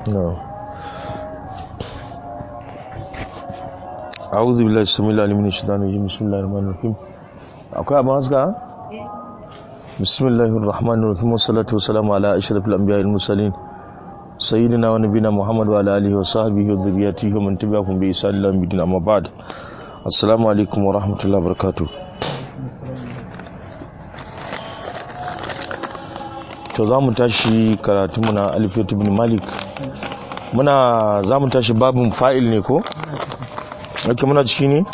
No. A'udhu billahi samil alim min shaitanir rajim. Bismillahir rahmanir rahim. Akwai abin haska? Bismillahir rahmanir rahim. Wassalatu wassalamu ala ashrafil anbiya'il mursalin sayyidina wa nabiyina Muhammad wa ala alihi wa sahbihi wa dhurriyyatihi wa man tabi'ahum bi ihsan ila yawmiddin, amma ba'd. Assalamu alaikum wa rahmatullahi wa barakatuh. To za mu tashi karatunmu na Alfiyat ibn Malik. Za mu tashi babin fa'il ne ko? Ake muna ciki ne?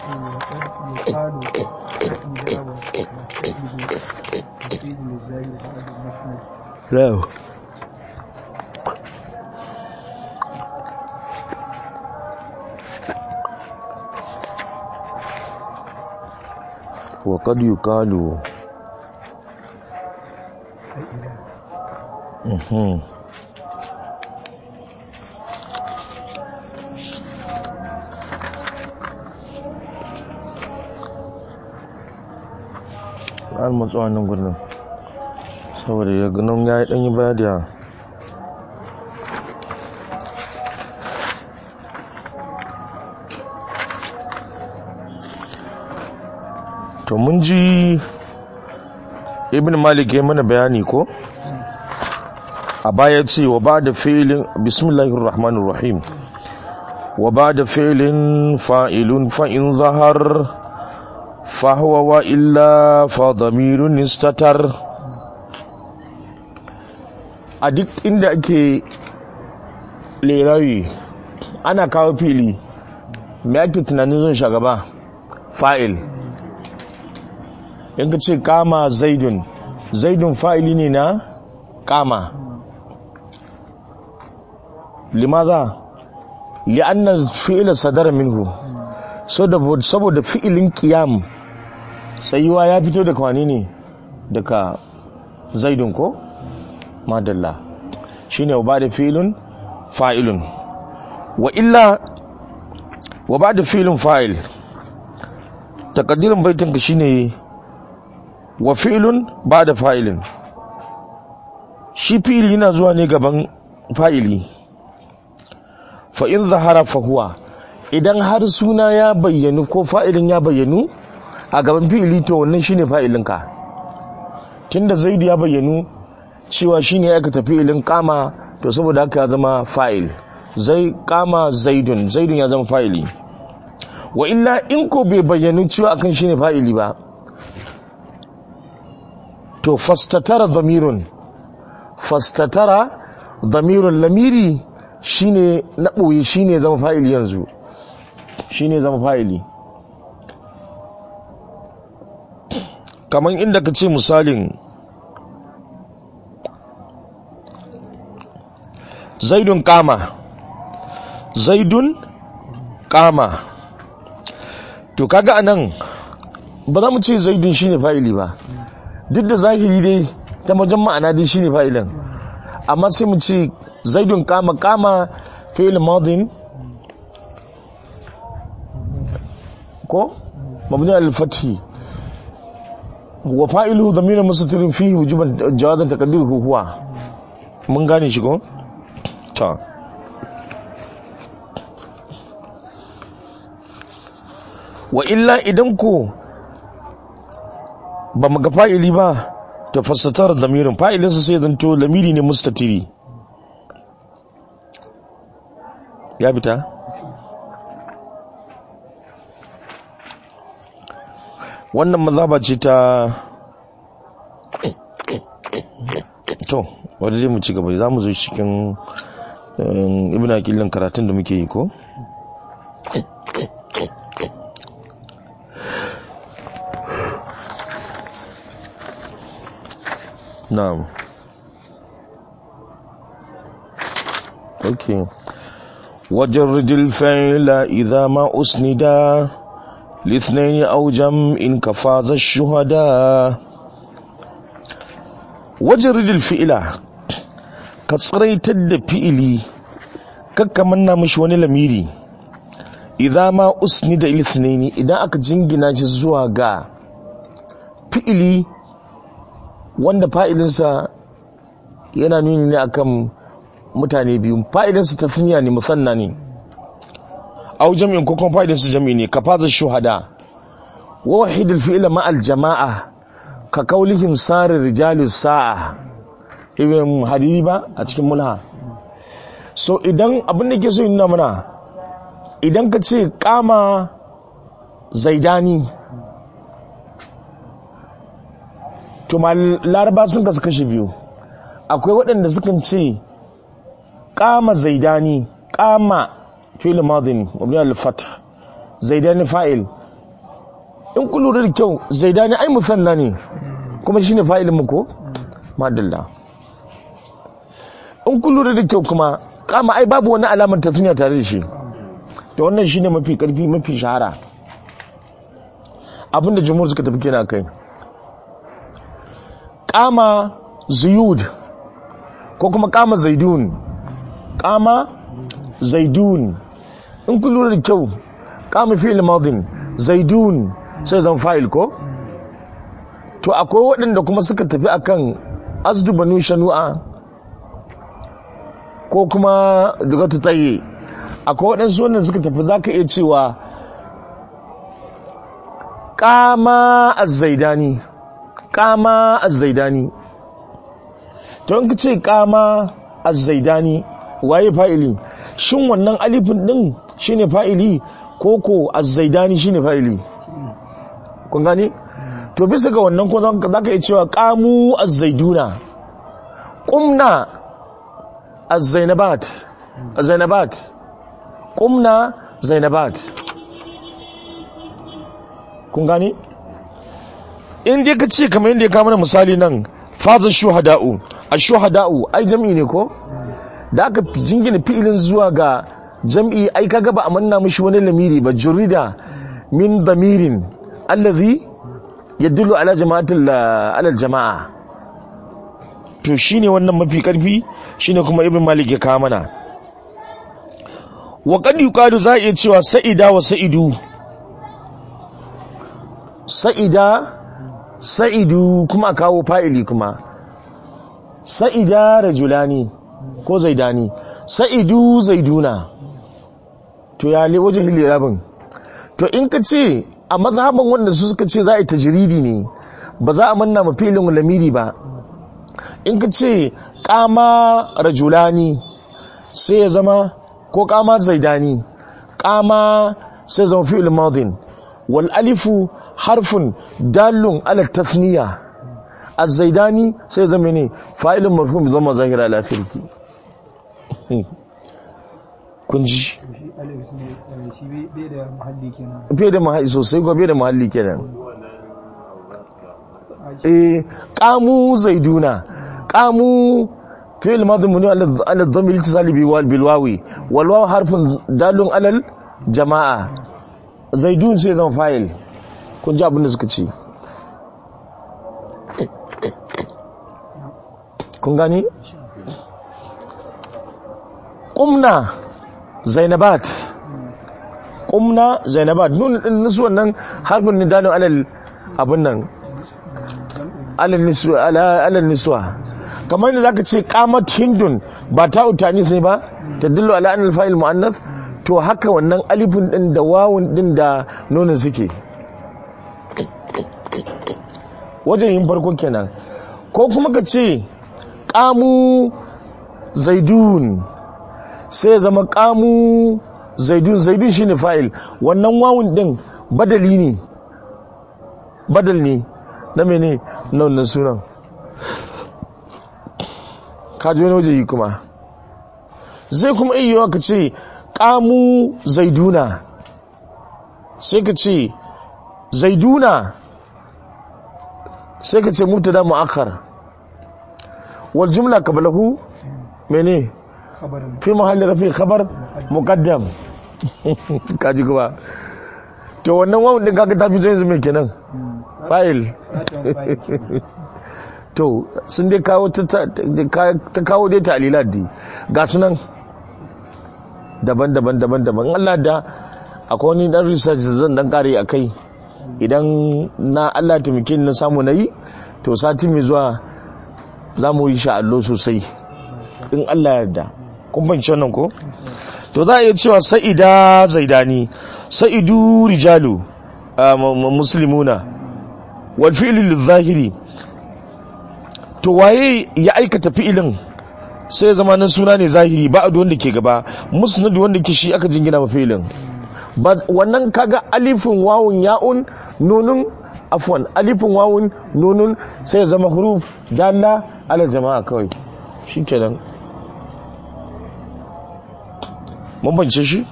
Yau. Wa qad yuqalu an matsuwa nan gudun saboda ya ganin ya yi ɗanyi baya da yawa. To mun ji ibn Malik ya mana bayani ko a baya ce wa ba da fi'ilin bismillahir rahmanir rahim wa ba da fi'ilin fa'ilun fa'in zahar fahuwa wa illa fa damirun istatar. A duk inda ake lerayi ana kawo fili mai ake tunanin zan shagaba fa'il. yanka ce kama zaidun fa'ili ne na kama. limaza li'anna fi'ila sadara minhu, saboda fi'ilin qiyam tsayuwa ya fito daga wani ne, daga zaidun ko madalla, shine wa ba'da fi'ilun fa'ilun wa illa wa ba'da fi'ilun fa'il. takaddirin baitinka shine wa fi'ilun ba'da fa'ilin. shi fi'ili yana zuwa ne gaban fa'ili. fa in zahara fa huwa, idan har suna ya bayyanu ko fa'ilin ya bayyanu a gaban fi'ili to wannan shine fa'ilinka. tunda zaidu ya bayyanu cewa shine ya aikata fi'ilin kama, to saboda haka ya zama fa'il. Kama zaidun ya zama fa'ili. wa illa in ko bai bayyanu cewa akan shine fa'ili ba, to fastatara damirun lamiri shine na ɓoye, shine zama fa'ili yanzu, shine zama fa'ili. kamar inda ka ce misalin zaidun kama, to kaga anan ba za mu ce zaidun shine fa'ili ba, duk da zahiri dai ta wajen ma'ana dai shine fa'ilin, amma sai mu ce zaidun kama fi'il madin ko mabni al-fathi wa fa'iluhu dhamirun mustatirun fihi wujuban jawazan taqdiruhu huwa. mun gane shi ko ta. wa illa idan ko ba mu ga fa'ili ba, ta fassatar damirin fa'ilinsa sai zanto lamiri ne mustatiri. ya bita? wannan mazhaba ce ta to wadda zai mu ci gaba, za mu zo cikin ibn aqilin karatun da muke yi ko? na'am. okay. وجرد الفعل إذا ما أسندا لاثنين أو جمع كفاز الشهداء. وجرد الفعل كسريت الفعل ككمنا مش وني لميري إذا ما أسند الاثنين إذا أكجنجنا جزواغا فعلي wanda fa'ilinsa yana nuni ne akan mutane biyu fa'ilinsu tasniya ne musanna ne au jami'in ko kuma fa'ilinsu jami'i ne ka faza shuhada wa wahidul fi'la ma'al jama'a ka kaulihim sari rijalu sa'a ibn hadidi ba a cikin mulha. So idan abin da ke so nuna mana idan ka ce kama zaidani to ma laraba sun kasu kashi biyu. Akwai waɗanda sukan ce kama zaidani, kama fi'il madin mabni al-fath, zaidani fa'il. In ku lura da kyau zaidani ai musanna ne kuma shine fa'ilin mu ko madalla. In ku lura da kyau kuma kama ai babu wani alamar tasniya tare da shi, to wannan shine mafi karfi mafi shahara abinda jumhur suka tafi kenan kai. Kama zuyud ko kuma kama zaidun, kama zaidun. In ku lura da kyau kama fi'il madin zaidun sai zan fa'il ko. To akwai waɗanda kuma suka tafi akan azdu banu shanu'a ko kuma daga tutaye. Akwai waɗansu wannan suka tafi zaka iya cewa kama az-zaidani, kama az-zaidani. To in ka ce kama az-zaidani waye fa'ili? Shin wannan alifin din shine fa'ili ko ko az-zaidani shine fa'ili? Kun gane? To bisa ga wannan ko zaka iya cewa qamu az-zaiduna, qumna az-zainabat, az-zainabat, qumna zainabat. Kun gane? In dai ka ce kamar yadda ya kama misali nan fazar shuhada'u, ash-shuhada'u ai jam'i ne ko? Da aka jingina fi'ilin zuwa ga jam'i ai kaga ba a manna mishi wani lamiri ba, jurida min damirin allazi yadullu ala jama'atil ala jama'a. To shine wannan mafi karfi, shine kuma ibn malik ya kawo mana. Wa qad yuqalu za iya cewa sa'ida wa sa'idu, sa'ida sa'idu kuma a kawo fa'ili kuma sa'ida rajulani ko zaidani, sa'idu zaiduna. To ya le wajen hilirabin. To in ka ce a mazhaban wanda su suka ce za a yi tajiridi ne, ba za a manna ma filin lamiri ba. In ka ce kama rajulani sai ya zama ko kama zaidani, kama sai zama fi'il madin wal alifu harfun dalun ala tasniya, az-zaidani sai zama ne fa'ilun marfu zama zahira ala firki. Kun ji bai da mahalli sosai ko bai da mahalli kenan. Qamu zaiduna, qamu fi'il madhi muni ala dhamir ittisali bil wawi wal waw harfun dalun ala jama'a, zaidun sai zama fa'il. Kun ji abin da suka ce. Kun gani? Qumna zainabat, qumna zainabat, nun din nisu wannan harfin ne dalin alal abun nan alal niswa. Kamar yadda zaka ce qamat hindun ba ta utanis ne ba, tadullu ala anil fa'il muannath, to haka wannan alifin din da wawun din da nunin suke wajen yin farko kenan. Ko kuma ka ce qamu zaidun sai zama qamu zaidun, zaidun shine fa'il, wannan wawun din badali ne, badal ne na mene na wannan sunan. Ka ji wani waje yi kuma zai kuma iya ka ce qamu zaiduna sai ka ce zaiduna sai ka ce mubtada mu'akhkhar wal jumla qablahu mene fi mahalli rafi khabar muqaddam. Kaji kuma to wannan wawun din kaga tafi yanzu me kenan fa'il. To sun dai kawo ta kawo dai ta'lilat di ga sunan daban-daban Allah da akwai wani dan research zan dan kare akai idan na Allah ta miki na samu nayi, to sati mai zuwa za mu yi sha Allah sosai in Allah ya yarda. kun bance wannan ko to za a iya cewa sa'ida zaidani sa'idu rijalu muslimuna wal fi'lu lizahiri to waye ya aikata fi'ilin sai zama nan suna ne zahiri ba a wanda ke gaba musnad wanda ke shi aka jingina ma fi'ilin ba wannan kaga alifin wawun ya'un nunun afwan alifin wawun nunun sai zama huruf dalla ala jama'a kawai shikenan mun bance shi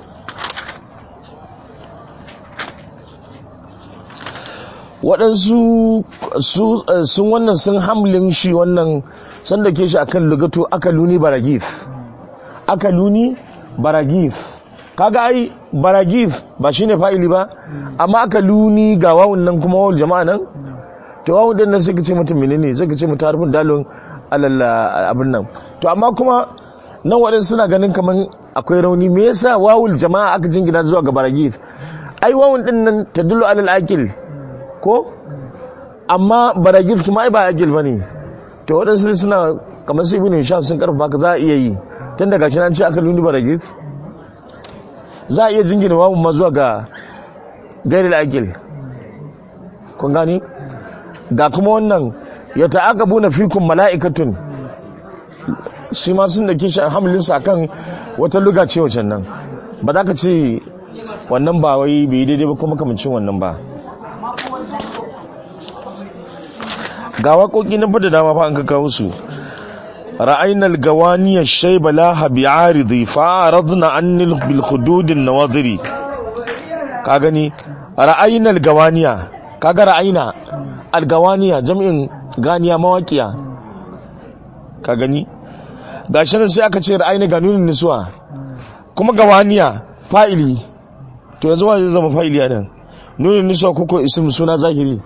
waɗansu sun wannan sun hamlin shi wannan sun da ke shi akan lugato akaluni baragif kaga ai baragif ba shine fa'ili ba amma akaluni ga wawun nan kuma wawul jama'a nan to wawun din nan sai kace mutum menene sai kace mutum harfin dalon alalla abin nan to amma kuma nan waɗansu suna ganin kaman akwai rauni me yasa wawul jama'a aka jingina zuwa ga baragif ai wawun din nan tadullu alal aqil ko amma baragif kuma ai ba aqil bane to waɗansu suna kamar sai ibn Hisham sun karfafa ka za a iya yi tun daga shi an ce aka luni baragif za a iya jingina wawun ma zuwa ga gairil aqil kun gani ga kuma wannan ya ta'aqabuna fikum mala'ikatun shi ma sun dake shi hamlin sa kan wata luga ce wacan nan ba za ka ce wannan ba wai bai daidai ba kuma kamancin wannan ba ga waƙoƙi na fada dama fa an ka kawo su ra'aynal gawaniya shayba laha bi'aridi fa'aradna annil bil hududin nawadiri ka gani ra'aynal gawaniya kaga ra'ayna al gawaniya jam'in ganiya mawaqiya ka gani gashi nan sai aka ce ra'ayna ga nunin niswa kuma gawaniya fa'ili to yanzu wa zai zama fa'ili a nan nunin niswa koko isim suna zahiri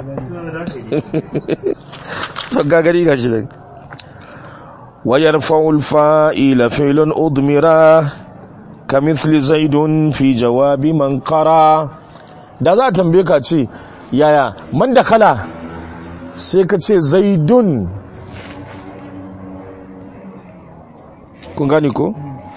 to gagari gashi nan ويرفع الفائل فعل أضمرا كمثل زيد في جواب من قرأ da za a tambaye ka ce yaya man da kala sai ka ce zaidun kun gani ko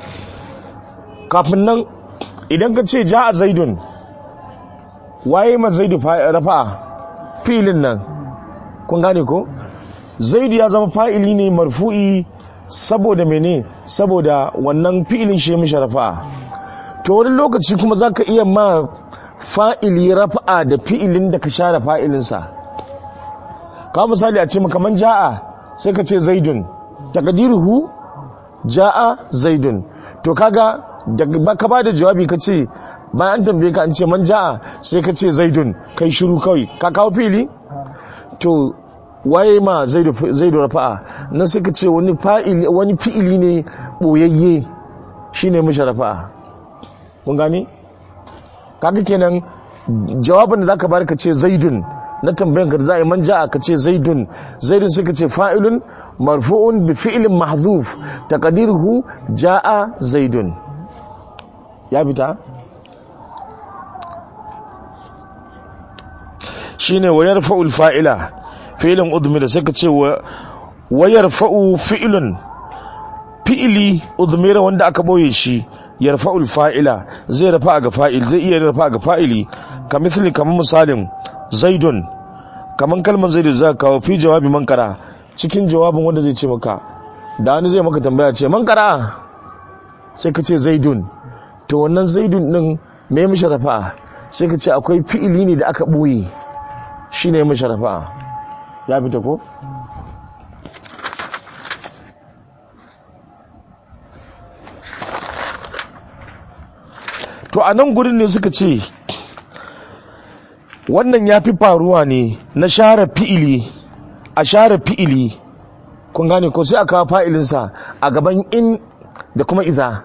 kafin nan idan ka ce ja a zaidun waye ma zaidu rafa filin nan kun gani ko zaidu ya zama fa'ili ne marfu'i saboda mene saboda wannan fi'ilin shi mishi rafa'a to wani lokaci kuma zaka iya ma fa'ili rafa'a da fi'ilin da ka share fa'ilinsa ka misali a ce maka man ja'a sai ka ce zaidun taqdiruhu ja'a zaidun to kaga da ka bada jawabi ka ce bayan an tambaye ka an ce man ja'a sai ka ce zaidun kai shiru kawai ka kawo fi'ili to waye ma zaidu rafa'a nan suka ce wani fi'ili ne boyayye shine mishi rafa'a kun gane kaga kenan jawabin da zaka bari ka ce zaidun na tambayan ka da za a yi manja ka ce zaidun suka ce fa'ilun marfu'un bi fi'lin mahzuf taqdiruhu jaa zaidun ya fita shine wayar fa'ul fa'ila fi'ilin udmira sai ka ce wayar fa'u fi'ilun fi'ili udmira wanda aka boye shi yarfa'ul fa'ila zai rafa ga fa'il zai iya rafa ga fa'ili kamithli kaman misalin zaidun kaman kalmar zaidu za ka kawo fi jawabi man qara cikin jawabin wanda zai ce maka da wani zai maka tambaya ce man qara sai ka ce zaidun to wannan zaidun din me mishi rafa sai ka ce akwai fi'ili ne da aka boye shine mishi rafa ya fita ko to a nan gurin ne suka ce wannan ya fi faruwa ne na share fi'ili a share fi'ili kun gane ko sai a kawo fa'ilinsa a gaban in da kuma iza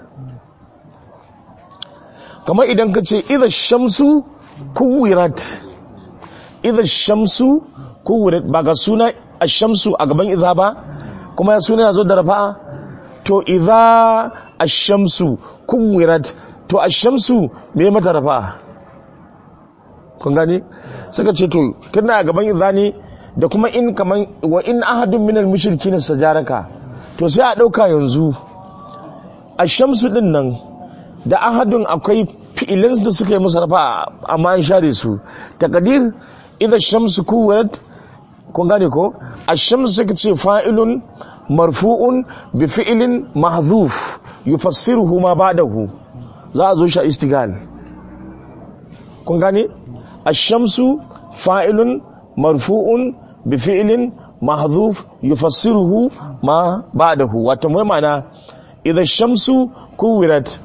kamar idan ka ce iza shamsu kuwirat iza shamsu kuwirat ba ga suna a shamsu a gaban iza ba kuma ya suna ya zo da rafa'a to iza a shamsu kuwirat to a shamsu me mata rafa'a kun gani suka ce to tunda a gaban idza ne da kuma in kaman wa in ahadun minal mushrikin sajaraka to sai a dauka yanzu ashamsu din nan da ahadun akwai fi'ilan da suka yi musu rafa amma an share su taqdir idza shamsu kuwirat kun gane ko ashamsu suka ce fa'ilun marfu'un bi fi'lin mahdhuf yufassiruhu ma ba'dahu za a zo shi istighal kun gane ashamsu fa'ilun marfu'un bi fi'lin mahdhuf yufassiruhu ma ba'dahu wato mai ma'ana idza shamsu kuwirat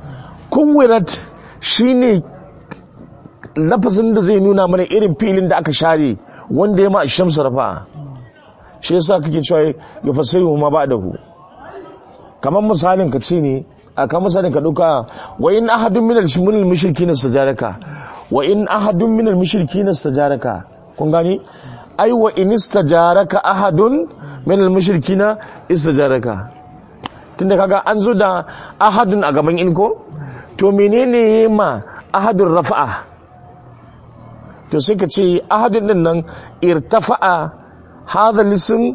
shine lafazin da zai nuna mana irin filin da aka share wanda ya ma shamsu rafa shi yasa kake cewa yufassiruhu ma ba'dahu kamar misalin ka ce ne kamar misalin ka duka wa in ahadun minal mushrikin istajaraka wa in ahadun minal mushrikin istajaraka kun gani ai wa in istajaraka ahadun minal mushrikin istajaraka tunda kaga an zo da ahadun a gaban in ko to menene ma ahadun rafa'a to sai ka ce ahadun din nan irtafa'a hadha al-ism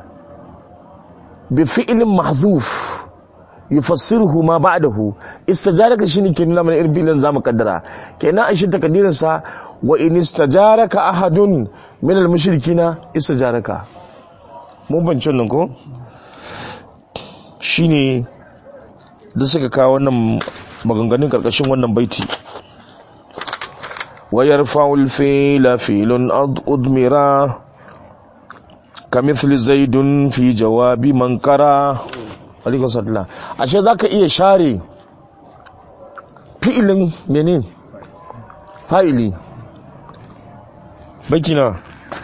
bi fi'lin mahzuf yufassiruhu ma ba'dahu istajaraka shine ke nuna mana irin fi'lin zamu kaddara kenan an shi takaddirin sa wa in istajaraka ahadun min al-mushrikina istajaraka mun bancin nan ko shine da suka kawo wannan maganganun karkashin wannan baiti wa yarfa'ul fi'la fi'lun udmira kamithli zaidun fi jawabi man qara alaikum salam ashe zaka iya share fi'ilin menene fa'ili bakina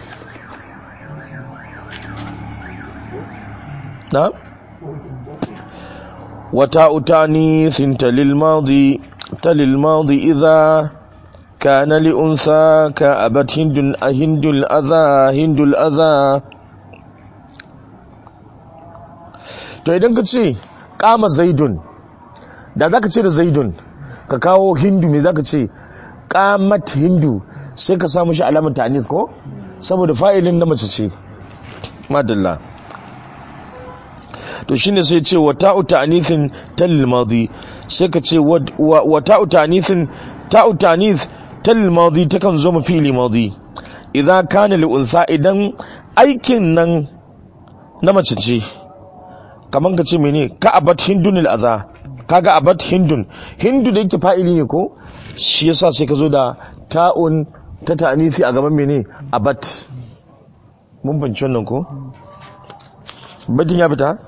na وتاء تانيث تل الماضي إذا كان لأنثى كأبت هند الأذى to idan ka ce kama zaidun da za ka ce da zaidun ka kawo hindu me za ka ce kamat hindu sai ka samu shi alamar ta'anis ko saboda fa'ilin na mace ce madalla to shine sai ce wa ta'u ta'nithin tal madi sai ka ce wa ta'u ta'nithin ta'u ta'nith tal madi takan zo mu fi'li madi idan kana li unsa idan aikin nan na mace ce kaman ka ce mene ka abat hindun al adha kaga abat hindu da yake fa'ili ne ko shi yasa sai ka zo da ta'un ta ta'nithi a gaban mene abat mun bance wannan ko bajin ya fita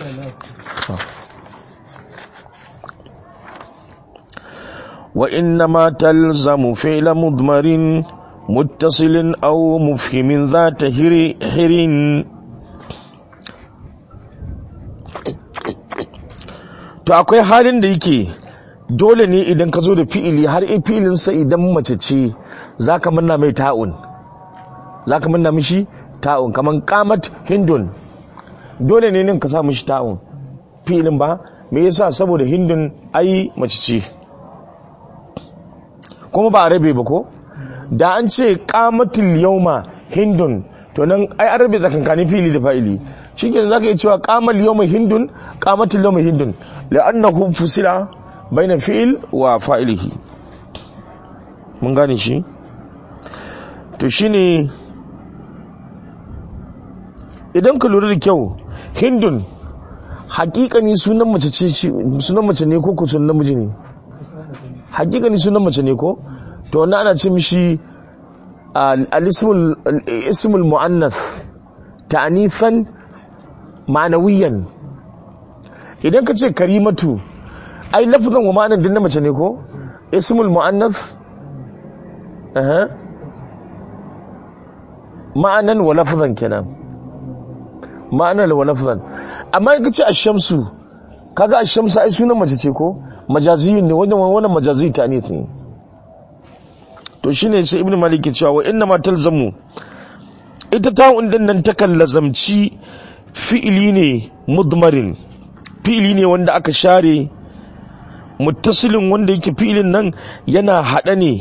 وإنما تلزم فعل مضمر متصل أو مفهم ذات حر to akwai halin da yake dole ne idan ka zo da fi'ili har fi'ilinsa idan mace ce zaka manna mai ta'un zaka manna mishi ta'un kaman qamat hindun dole ne nan ka sa mishi ta'un fi'ilin ba me yasa saboda hindun ai mace ce kuma ba arabe ba ko da an ce qamatul yawma hindun to nan ai arabe tsakankanin fi'ili da fa'ili shikenan zaka iya cewa qamal yawma hindun qamatul yawma hindun la'annahu fusila baina fi'il wa fa'ilihi mun gane shi to shine idan ka lura da kyau hindun hakikani sunan mace ce sunan mace ne ko sunan namiji ne hakikani sunan mace ne ko to wannan ana ce mishi al-ismul mu'annath ta'nithan ma'nawiyan idan ka ce karimatu ai lafzan wa ma'anan din na mace ne ko ismul mu'annath ma'anan wa lafzan kenan ma'anar wa lafzan amma in ka ce ash-shamsu kaga ash-shamsu ai sunan mace ce ko majaziyun ne wannan majazi ta'nith ne to shine sai ibnu malik cewa wa inna ma talzamu ita ta'un din nan takan lazamci fi'ili ne mudmarin fi'ili ne wanda aka share muttasilin wanda yake fi'ilin nan yana hada ne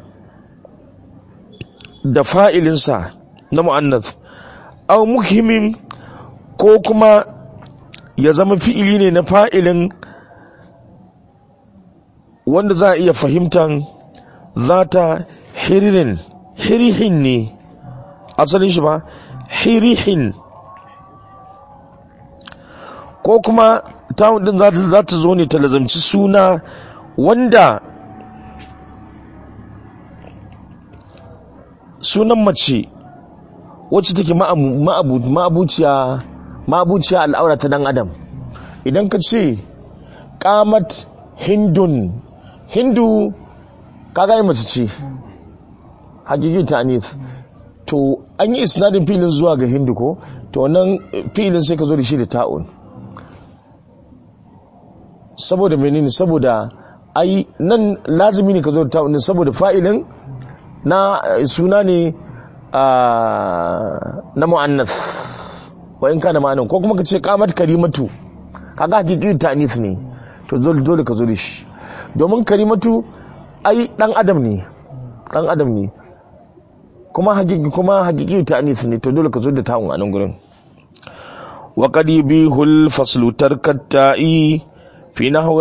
da fa'ilinsa na mu'annath aw muhimmin ko kuma ya zama fi'ili ne na fa'ilin wanda za a iya fahimtan zata hirihin ne asalin shi ba hirihin, ko kuma ta'un din za ta zo ne ta lazamci suna wanda sunan mace wacce take ma'abuciya al'aura ta dan adam. Idan ka ce qamat hindu kaga mace ce hakiki ta'anis, to an yi isnadin filin zuwa ga hindu ko, to wannan filin sai ka zo da shi da ta'un. Saboda menene? Saboda ai nan lazimi ne ka zo da ta'un saboda fa'ilin na suna ne na mu'annas wa in kana ma'anan, ko kuma ka ce qamat karimatu kaga hakiki ta'anis ne, to dole ka zo da shi domin karimatu ai dan adam ne kuma hakiki ta'anis ne, to dole ka zo da ta'un a nan gurin. wa qad bihul faslu tarkat ta'i fi nahwi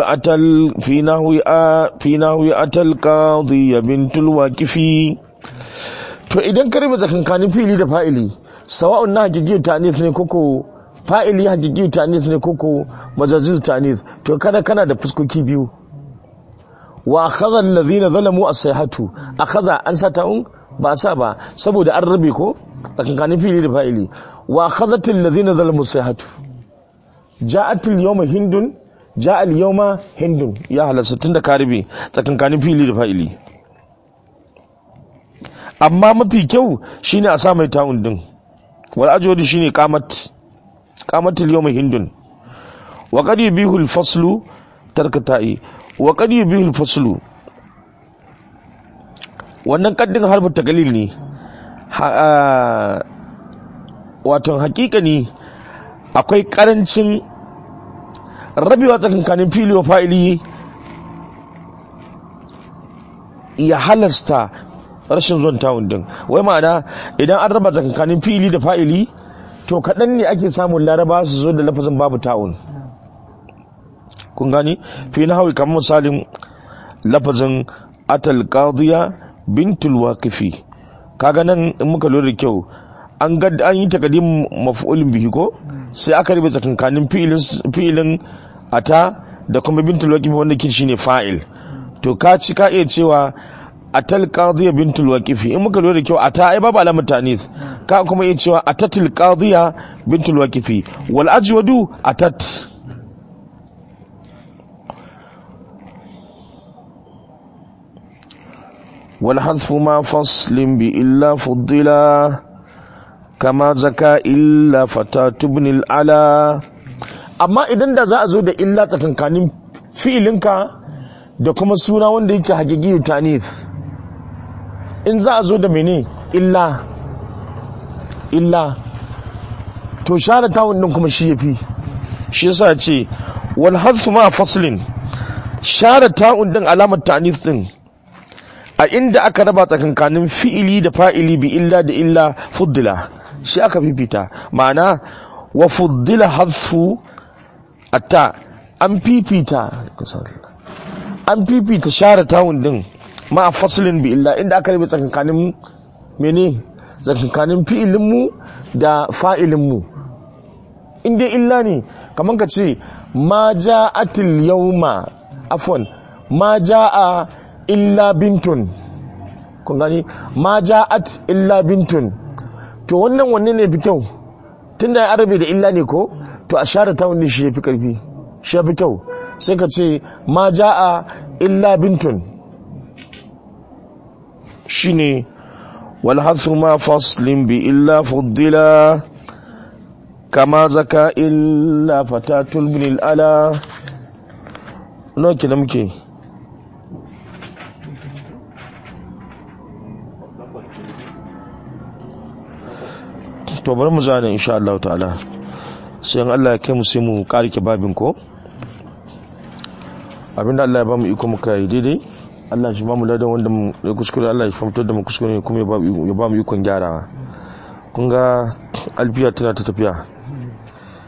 atal qadi bintul waqifi. to idan ka rubuta kankanin fili da fa'ili, sawa'un na hakiki ta'anis ne koko fa'ili hakiki ta'anis ne koko majazil ta'anis, to kana da fuskoki biyu. wa akhadha alladhina zalamu as-sayhatu, akhadha an sa ta'un ba sa ba saboda an rabe ko tsakankanin fili da fa'ili. wa akhadhat alladhina zalamu as-sayhatu, ja'at al-yawma hindun, ja'a al-yawma hindun, ya halasta tunda ka rabe tsakankanin fili da fa'ili. amma mafi kyau shine a sa mai ta'un din. wal ajwadi shine qamatul yawma hindun. wa qad yubihu al-faslu tarka ta'i, wa qad yubihu al-faslu, wannan kaddin harfu takalil ne, wato hakika ne akwai karancin rabewa tsakankanin fili wa fa'ili ya halasta rashin zuwan ta'un din. wai ma'ana idan an raba tsakankanin fili da fa'ili, to kaɗan ne ake samun laraba su zo da lafazin babu ta'un. kun gani fi na hawi kamar misalin lafazin atal qadiya bintul waqifi, kaga nan in muka lura da kyau an yi takadim maf'ulin bihi ko, sai aka rubuta tsakankanin fi'ilin ata da kuma bintul waqifi wanda ke shine fa'il. to ka iya cewa atal qadiya bintul waqifi, in muka lura da kyau ata ai babu alamar tanis, ka kuma iya cewa atatil qadiya bintul waqifi. wal ajwadu atat. wal hadfu ma faslin bi illa fuddila kama zaka illa fatatu ibn al ala. amma idan da za a zo da illa tsakankanin fi'ilinka da kuma suna wanda yake hakiki tanis, in za a zo da mene illa to share tawun din kuma shi yafi. shi yasa ce wal hadfu ma faslin, share ta'un din alamar ta'anis din a inda aka raba tsakankanin fi'ili da fa'ili bi illa da illa fuddila, shi aka fifita. ma'ana wa fuddila hadfu atta, an fifita share ta'un din ma faslin bi illa inda aka raba tsakankanin mene tsakankanin fi'ilinmu da fa'ilinmu. inda illa ne kamar ka ce ma ja'atil yawma, afwan ma ja'a illa bintun, kun gani ma ja'at illa bintun, to wannan wanne ne fi kyau? tunda ya arabe da illa ne ko, to a share ta wani shi yafi karfi, shi yafi kyau. sai ka ce ma ja'a illa bintun, shine wal hadfu ma faslin bi illa fuddila kama zaka illa fatatul bin ala. no kina muke to bari mu zana insha Allah ta'ala, sai in Allah ya kai mu sai mu karike babin ko abinda Allah ya ba mu iko muka yi daidai. Allah shi ba mu ladan wanda ya kuskure, Allah ya fahimtar da mu kuskure kuma ya ba mu ikon gyarawa. kun ga alfiya tana ta tafiya,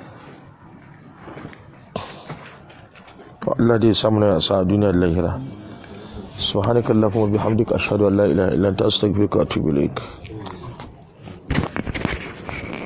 Allah dai ya samu na sa duniya da lahira. subhanakallahumma bihamdika ashhadu an la ilaha illa anta astaghfiruka wa atubu ilaik.